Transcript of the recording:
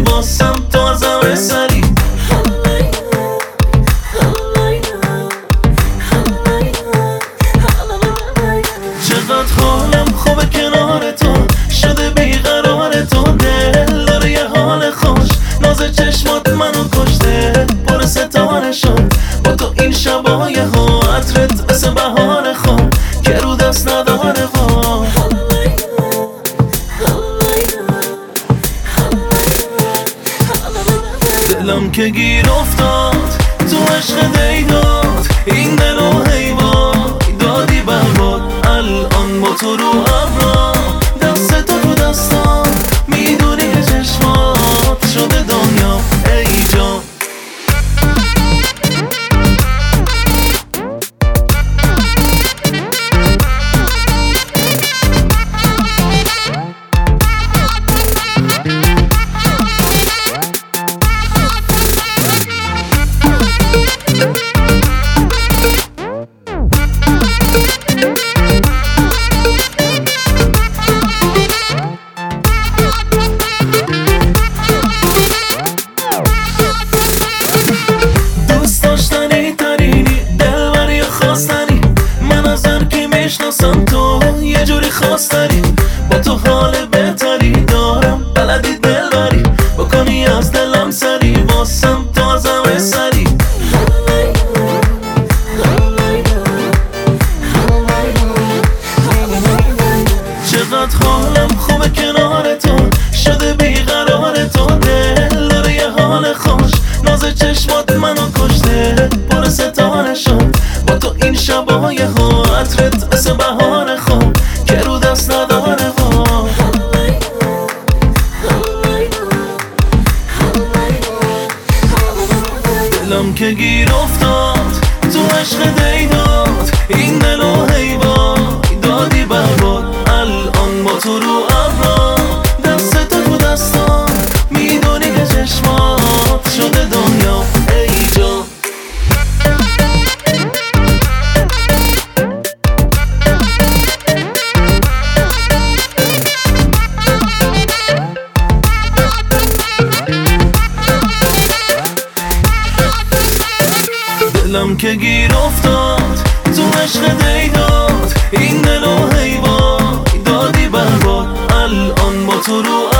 واسم تو از همه سری. چقدر حالم خوبه کنار تو، شده بیقرار تو، دل داره یه حال خوش، ناز چشمات منو کشته، پر ستاره شد با تو این شبای ها، عطرت مثل بهار خواب که رو دست نداره ها. دلم که گیر افتاد تو عشق دیداد، این دل و حیوان دادی برباد، الان با تو رو ابرا، دست تو رو دستم، میدونی که چشمات شده دنیا ای جان. میشناسم تو یه جوری خاص داری، با تو حال بهتری دارم، بلدی دل بری بکنی از دلم سری، واسم تو از همه سری. چقدر حالم خوبه کنار تو، شده بیقرار تو، دل داره یه حال خوش، ناز چشمات منو کشته، پر ستاره شد با تو این شبای ها، عطرت مثل بهار خواب که رو دست نداره ها. دلم که گیر افتاد تو عشق دیداد، این دل و حیوان دادی برباد، الان با تو رو ابرا، دست تو رو دستم، میدونی که چشمات شده دنیا ای جان. دلم که گیر افتاد تو عشق دیداد، این دل و حیوان دادی برباد، الان با تو رو